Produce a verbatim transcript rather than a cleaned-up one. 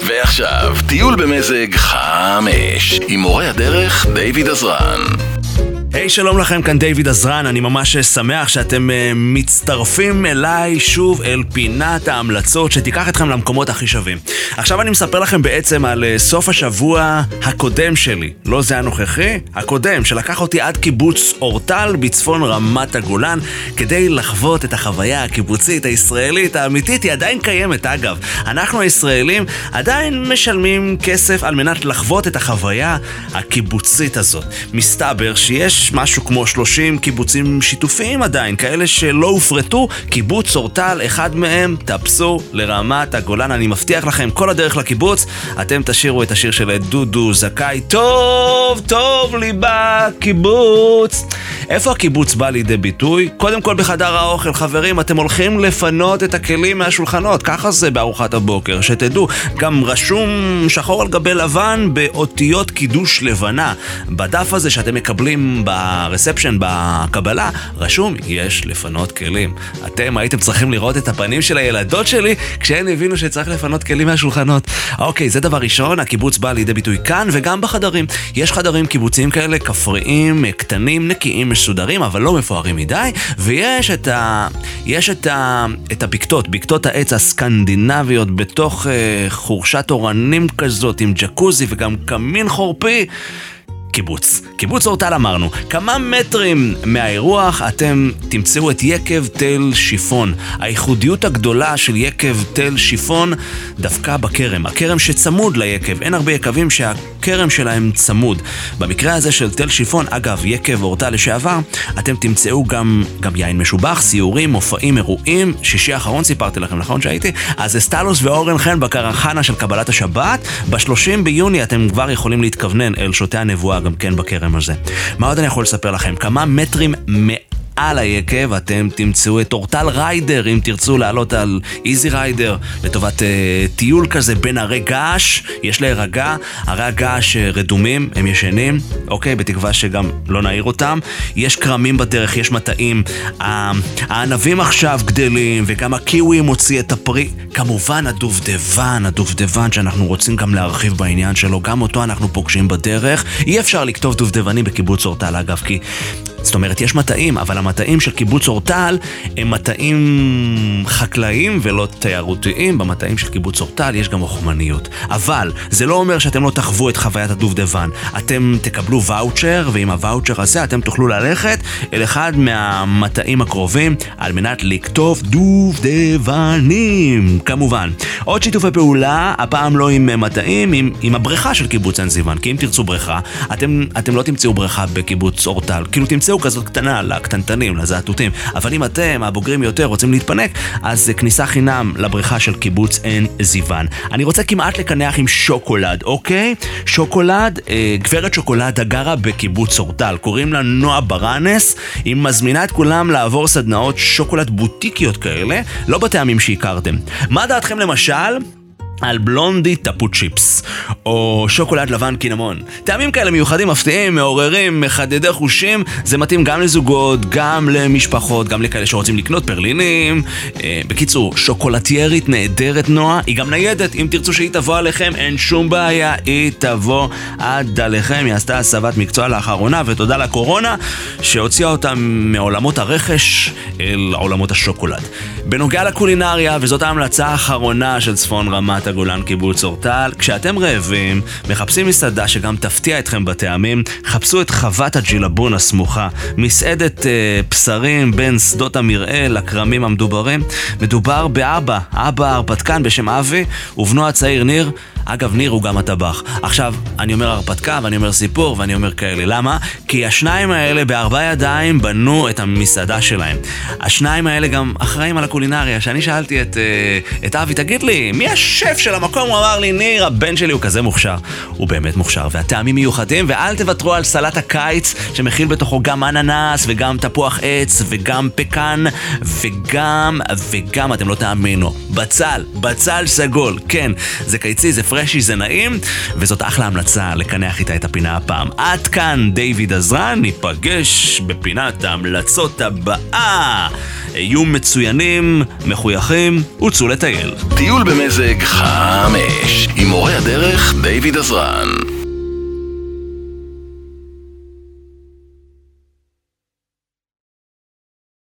ועכשיו, טיול במזג חמש, עם מורה הדרך דיוויד עזרן. היי, hey, שלום לכם, כאן דיוויד עזרן. אני ממש שמח שאתם uh, מצטרפים אליי שוב אל פינת ההמלצות שתיקח אתכם למקומות הכי שווים. עכשיו אני מספר לכם בעצם על uh, סוף השבוע הקודם שלי, לא זה הנוכחי, הקודם, שלקח אותי עד קיבוץ אורטל בצפון רמת הגולן כדי לחוות את החוויה הקיבוצית הישראלית האמיתית. היא עדיין קיימת, אגב. אנחנו הישראלים עדיין משלמים כסף על מנת לחוות את החוויה הקיבוצית הזאת. מסתבר שיש משהו כמו שלושים קיבוצים שיתופיים עדיין, כאלה שלא הופרטו. קיבוץ אורטל, אחד מהם, תפסו לרמת הגולן. אני מבטיח לכם, כל הדרך לקיבוץ, אתם תשירו את השיר של דודו זכאי, טוב, טוב לי בקיבוץ. איפה הקיבוץ בא לידי ביטוי? קודם כל בחדר האוכל, חברים, אתם הולכים לפנות את הכלים מהשולחנות, ככה זה בארוחת הבוקר, שתדעו, גם רשום שחור על גבי לבן באותיות קידוש לבנה. בדף הזה שאתם מקבלים ברספשן, בקבלה, רשום, יש לפנות כלים. אתם הייתם צריכים לראות את הפנים של הילדות שלי כשהן הבינו שצריך לפנות כלים מהשולחנות. אוקיי, זה דבר ראשון, הקיבוץ בא לידי ביטוי כאן וגם בחדרים. יש חדרים קיבוציים כאלה, כפריים, קטנים, נקיים, מסודרים, אבל לא מפוארים מדי, ויש את ה... יש את ה... את הבקתות, בקתות העץ הסקנדינביות בתוך uh, חורשת אורנים כזאת עם ג'קוזי וגם קמין חורפי. קיבוץ. קיבוץ אורטל אמרנו. כמה מטרים מהאירוח אתם תמצאו את יקב תל שיפון. הייחודיות הגדולה של יקב תל שיפון דווקא בכרם. הכרם שצמוד ליקב. אין הרבה יקבים שהכרם שלהם צמוד. במקרה הזה של תל שיפון, אגב, יקב אורטל לשעבר, אתם תמצאו גם, גם יין משובח, סיורים, מופעים, אירועים. שישי האחרון סיפרתי לכם, נכון שהייתי? אז אסטלוס ואורן חן בקרחנה של קבלת השבת. ב-שלושים ביוני אתם כבר יכולים להתכוונן אל שותי הנבואה גם כן בכרם הזה. מה עוד אני יכול לספר לכם? כמה מטרים מעל היקב אתם תמצאו את אורטל ריידר, אם תרצו לעלות על איזי ריידר לטובת uh, טיול כזה בין הרי געש. יש להירגע, הרי הגעש רדומים, הם ישנים, אוקיי, בתקווה שגם לא נעיר אותם. יש קרמים בדרך, יש מטעים, הענבים עכשיו גדלים וגם הקיווי מוציא את הפרי. כמובן הדובדבן, הדובדבן שאנחנו רוצים גם להרחיב בעניין שלו, גם אותו אנחנו פוגשים בדרך. אי אפשר לכתוב דובדבנים בקיבוץ אורטל, אגב, כי זאת אומרת, יש מטעים, אבל המטעים של קיבוץ אורטל הם מטעים חקלאיים ולא תיירותיים. במטעים של קיבוץ אורטל יש גם רוחמניות. אבל זה לא אומר שאתם לא תחוו את חוויית הדובדבן. אתם תקבלו ואוצ'ר, ועם הוואוצ'ר הזה אתם תוכלו ללכת אל אחד מהמטעים הקרובים על מנת לכתוב דובדבנים. כמובן. עוד שיתופי פעולה, הפעם לא עם מטעים, עם, עם הבריכה של קיבוץ עין זיוון. כי אם תרצו בריכה, אתם, אתם לא תמצאו בריכה בקיבוץ אורטל. כאילו תמצאו כזאת קטנה לקטנטנים, לזעתותים. אבל אם אתם, הבוגרים יותר, רוצים להתפנק, אז כניסה חינם לבריכה של קיבוץ עין זיוון. אני רוצה כמעט לקנח עם שוקולד, אוקיי? שוקולד, אה, גברת שוקולד הגרה בקיבוץ אורטל. קוראים לה נועה ברנס. היא מזמינה את כולם לעבור סדנאות שוקולד בוטיקיות כאלה, לא בטעמים שהכרתם. מה דעתכם למשל על בלונדי טפו צ'יפס, או שוקולד לבן קינמון? טעמים כאלה מיוחדים, מפתיעים, מעוררים, מחדדי חושים. זה מתאים גם לזוגות, גם למשפחות, גם לכאלה שרוצים לקנות פרלינים. אה, בקיצור, שוקולטיירית נהדרת נועה. היא גם ניידת, אם תרצו שהיא תבוא עליכם, אין שום בעיה, היא תבוא עד עליכם. היא עשתה הסבת מקצוע לאחרונה, ותודה לקורונה שהוציאה אותה מעולמות הרכש אל עולמות השוקולד. בנוגע לקולינריה, וזאת ההמלצה האחרונה של צפון רמת הגולן קיבוץ אורטל, כשאתם רעבים, מחפשים מסעדה שגם תפתיע אתכם בטעמים, חפשו את חוות הג'ילבון הסמוכה, מסעדת אה, בשרים בין שדות המרעה לקרמים המדוברים. מדובר באבא, אבא הרפתקן בשם אבי, ובנו הצעיר ניר. אגב, ניר הוא גם הטבח. עכשיו, אני אומר הרפתקה, ואני אומר סיפור, ואני אומר כאלה. למה? כי השניים האלה בארבע ידיים בנו את המסעדה שלהם. השניים האלה גם אחראים על הקולינריה. שאני שאלתי את, את אבי, תגיד לי, מי השף של המקום? הוא אמר לי, ניר, הבן שלי הוא כזה מוכשר. הוא באמת מוכשר, והטעמים מיוחדים, ואל תוותרו על סלט הקיץ, שמכיל בתוכו גם אננס, וגם תפוח עץ, וגם פקן, וגם, וגם, אתם לא תאמינו, בצל, בצל סגול. כן, זה קיצי, זה פרשי, זה נעים, וזאת אחלה המלצה לקנח איתה את הפינה הפעם. עד כאן דיוויד עזרן, ניפגש בפינת ההמלצות הבאה. יהיו מצוינים, מחויכים, וצאו לטייל. טיול במזג חמש עם מורה הדרך דיוויד עזרן.